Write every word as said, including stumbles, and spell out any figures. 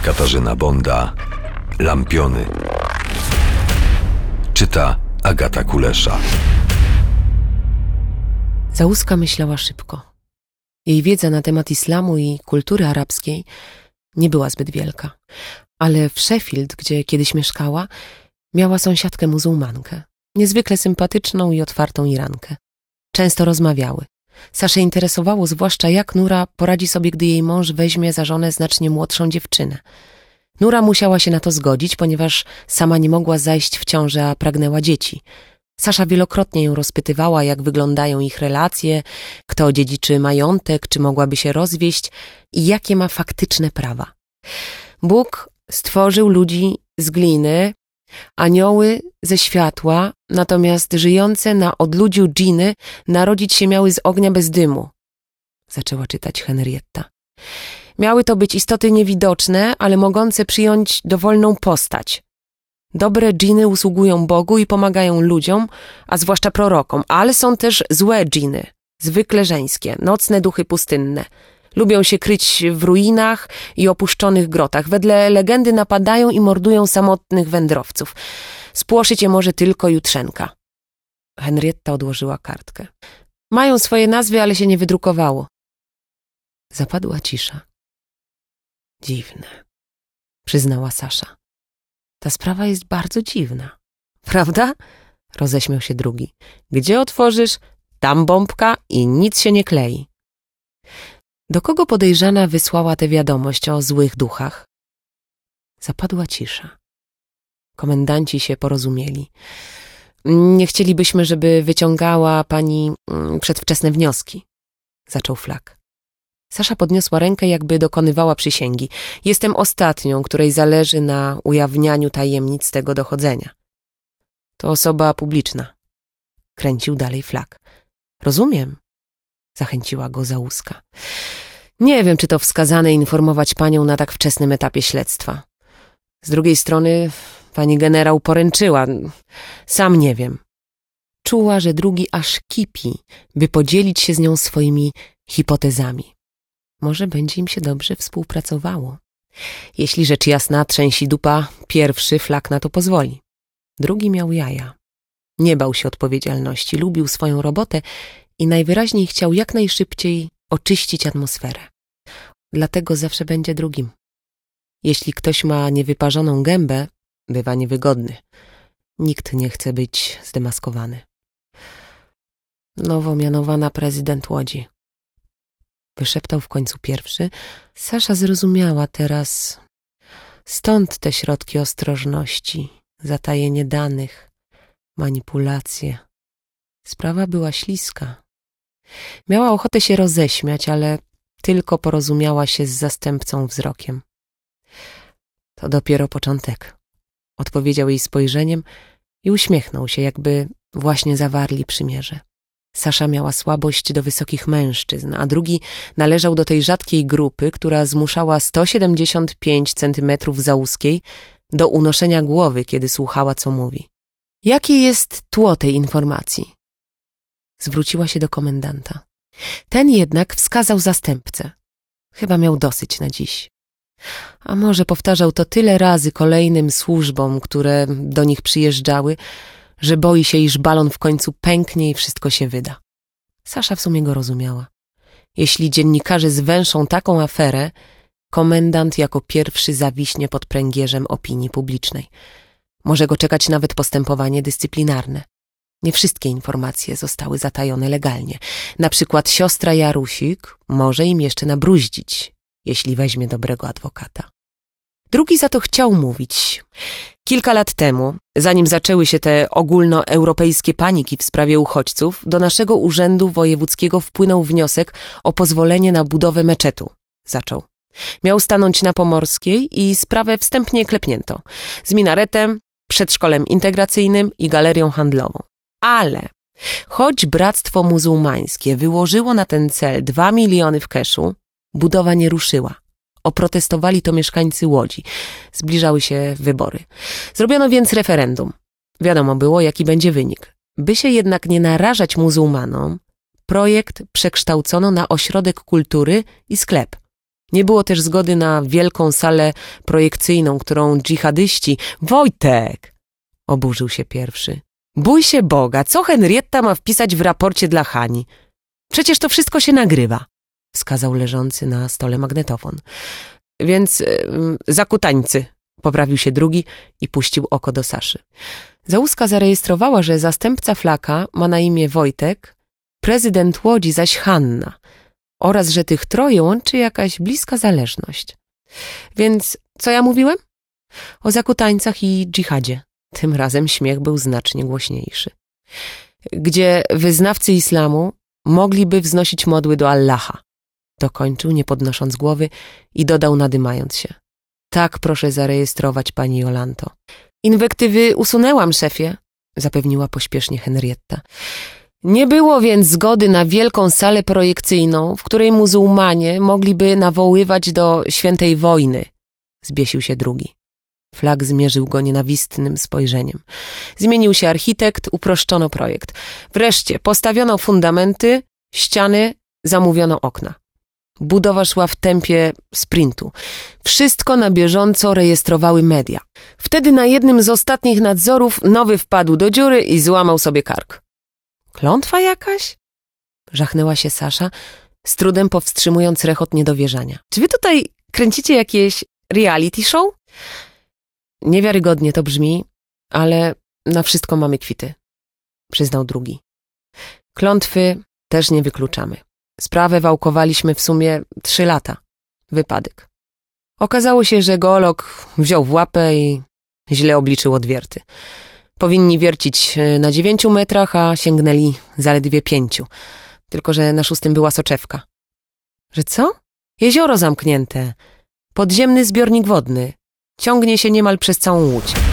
Katarzyna Bonda, Lampiony. Czyta Agata Kulesza. Załuska myślała szybko. Jej wiedza na temat islamu i kultury arabskiej nie była zbyt wielka, ale w Sheffield, gdzie kiedyś mieszkała, miała sąsiadkę muzułmankę, niezwykle sympatyczną i otwartą Irankę. Często rozmawiały. Saszę interesowało zwłaszcza, jak Nura poradzi sobie, gdy jej mąż weźmie za żonę znacznie młodszą dziewczynę. Nura musiała się na to zgodzić, ponieważ sama nie mogła zajść w ciążę, a pragnęła dzieci. Sasza wielokrotnie ją rozpytywała, jak wyglądają ich relacje, kto dziedziczy majątek, czy mogłaby się rozwieść i jakie ma faktyczne prawa. Bóg stworzył ludzi z gliny, anioły ze światła, natomiast żyjące na odludziu dżiny narodzić się miały z ognia bez dymu. Zaczęła czytać Henrietta. Miały to być istoty niewidoczne, ale mogące przyjąć dowolną postać. Dobre dżiny usługują Bogu i pomagają ludziom, a zwłaszcza prorokom, ale są też złe dżiny, zwykle żeńskie, nocne duchy pustynne. Lubią się kryć w ruinach i opuszczonych grotach. Wedle legendy napadają i mordują samotnych wędrowców. Spłoszyć je może tylko jutrzenka. Henrietta odłożyła kartkę. Mają swoje nazwy, ale się nie wydrukowało. Zapadła cisza. Dziwne, przyznała Sasza. Ta sprawa jest bardzo dziwna. Prawda? Roześmiał się drugi. Gdzie otworzysz, tam bombka i nic się nie klei. Do kogo podejrzana wysłała tę wiadomość o złych duchach? Zapadła cisza. Komendanci się porozumieli. Nie chcielibyśmy, żeby wyciągała pani przedwczesne wnioski, zaczął Flak. Sasza podniosła rękę, jakby dokonywała przysięgi. Jestem ostatnią, której zależy na ujawnianiu tajemnic tego dochodzenia. To osoba publiczna. Kręcił dalej Flak. Rozumiem, zachęciła go Załuska. Nie wiem, czy to wskazane informować panią na tak wczesnym etapie śledztwa. Z drugiej strony pani generał poręczyła. Sam nie wiem. Czuła, że drugi aż kipi, by podzielić się z nią swoimi hipotezami. Może będzie im się dobrze współpracowało. Jeśli rzecz jasna trzęsi dupa, pierwszy Flak na to pozwoli. Drugi miał jaja. Nie bał się odpowiedzialności, lubił swoją robotę i najwyraźniej chciał jak najszybciej oczyścić atmosferę. Dlatego zawsze będzie drugim. Jeśli ktoś ma niewyparzoną gębę, bywa niewygodny. Nikt nie chce być zdemaskowany. Nowo mianowana prezydent Łodzi. Wyszeptał w końcu pierwszy. Sasza zrozumiała teraz. Stąd te środki ostrożności, zatajenie danych, manipulacje. Sprawa była śliska. Miała ochotę się roześmiać, ale tylko porozumiała się z zastępcą wzrokiem. To dopiero początek, odpowiedział jej spojrzeniem i uśmiechnął się, jakby właśnie zawarli przymierze. Sasza miała słabość do wysokich mężczyzn, a drugi należał do tej rzadkiej grupy, która zmuszała sto siedemdziesiąt pięć centymetrów Załuskiej do unoszenia głowy, kiedy słuchała, co mówi. Jakie jest tło tej informacji? Zwróciła się do komendanta. Ten jednak wskazał zastępcę. Chyba miał dosyć na dziś. A może powtarzał to tyle razy kolejnym służbom, które do nich przyjeżdżały, że boi się, iż balon w końcu pęknie i wszystko się wyda. Sasza w sumie go rozumiała. Jeśli dziennikarze zwęszą taką aferę, komendant jako pierwszy zawiśnie pod pręgierzem opinii publicznej. Może go czekać nawet postępowanie dyscyplinarne. Nie wszystkie informacje zostały zatajone legalnie. Na przykład siostra Jarusik może im jeszcze nabruździć, jeśli weźmie dobrego adwokata. Drugi za to chciał mówić. Kilka lat temu, zanim zaczęły się te ogólnoeuropejskie paniki w sprawie uchodźców, do naszego urzędu wojewódzkiego wpłynął wniosek o pozwolenie na budowę meczetu. Zaczął. Miał stanąć na Pomorskiej i sprawę wstępnie klepnięto. Z minaretem, przedszkolem integracyjnym i galerią handlową. Ale choć Bractwo Muzułmańskie wyłożyło na ten cel dwa miliony w keszu, budowa nie ruszyła. Oprotestowali to mieszkańcy Łodzi. Zbliżały się wybory. Zrobiono więc referendum. Wiadomo było, jaki będzie wynik. By się jednak nie narażać muzułmanom, projekt przekształcono na ośrodek kultury i sklep. Nie było też zgody na wielką salę projekcyjną, którą dżihadyści... Wojtek! Oburzył się pierwszy. Bój się Boga, co Henrietta ma wpisać w raporcie dla Hani? Przecież to wszystko się nagrywa, wskazał leżący na stole magnetofon. Więc yy, zakutańcy, poprawił się drugi i puścił oko do Saszy. Załuska zarejestrowała, że zastępca Flaka ma na imię Wojtek, prezydent Łodzi zaś Hanna oraz, że tych troje łączy jakaś bliska zależność. Więc co ja mówiłem? O zakutańcach i dżihadzie. Tym razem śmiech był znacznie głośniejszy. Gdzie wyznawcy islamu mogliby wznosić modły do Allaha. Dokończył, nie podnosząc głowy i dodał, nadymając się. Tak proszę zarejestrować, pani Jolanto. Inwektywy usunęłam, szefie, zapewniła pośpiesznie Henrietta. Nie było więc zgody na wielką salę projekcyjną, w której muzułmanie mogliby nawoływać do świętej wojny, zbiesił się drugi. Flak zmierzył go nienawistnym spojrzeniem. Zmienił się architekt, uproszczono projekt. Wreszcie postawiono fundamenty, ściany, zamówiono okna. Budowa szła w tempie sprintu. Wszystko na bieżąco rejestrowały media. Wtedy na jednym z ostatnich nadzorów nowy wpadł do dziury i złamał sobie kark. Klątwa jakaś? Żachnęła się Sasza, z trudem powstrzymując rechot niedowierzania. Czy wy tutaj kręcicie jakieś reality show? Niewiarygodnie to brzmi, ale na wszystko mamy kwity, przyznał drugi. Klątwy też nie wykluczamy. Sprawę wałkowaliśmy w sumie trzy lata. Wypadek. Okazało się, że geolog wziął w łapę i źle obliczył odwierty. Powinni wiercić na dziewięciu metrach, a sięgnęli zaledwie pięciu. Tylko że na szóstym była soczewka. Że co? Jezioro zamknięte. Podziemny zbiornik wodny. Ciągnie się niemal przez całą Łódź.